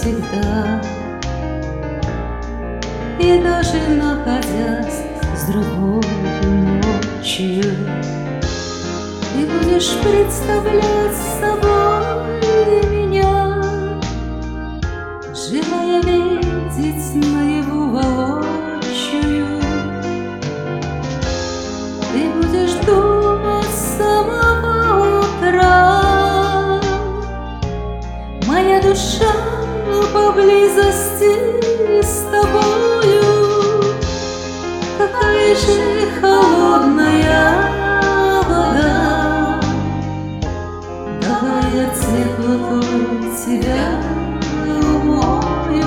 всегда. И даже находясь с другой ночью, ты будешь представлять собой меня, желая видеть наяву воочию. Ты будешь думать с самого утра: моя душа поблизости с тобою. Какая же холодная вода, давай я теплотой тебя умою.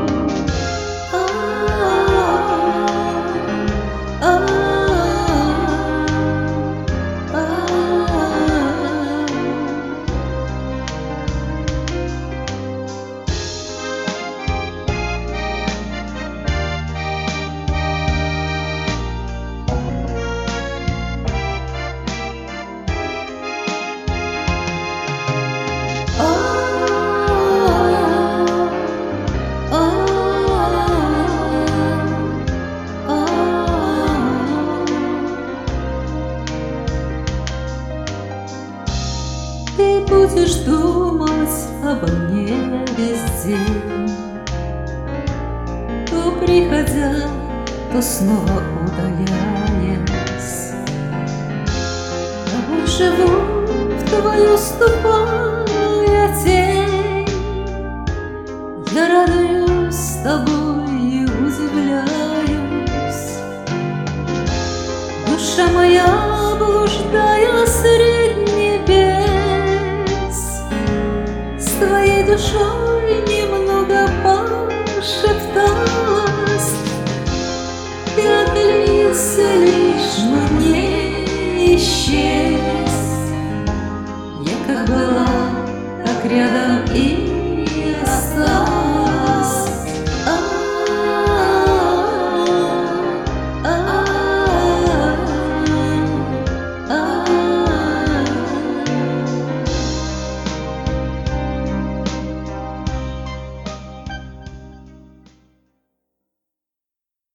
Ты будешь думать обо мне весь день, то приходя, то снова удаляясь. Тобой живу, в твою ступая тень. Я радуюсь тобой и удивляюсь. Душа моя, блуждая средь небес, с твоей душой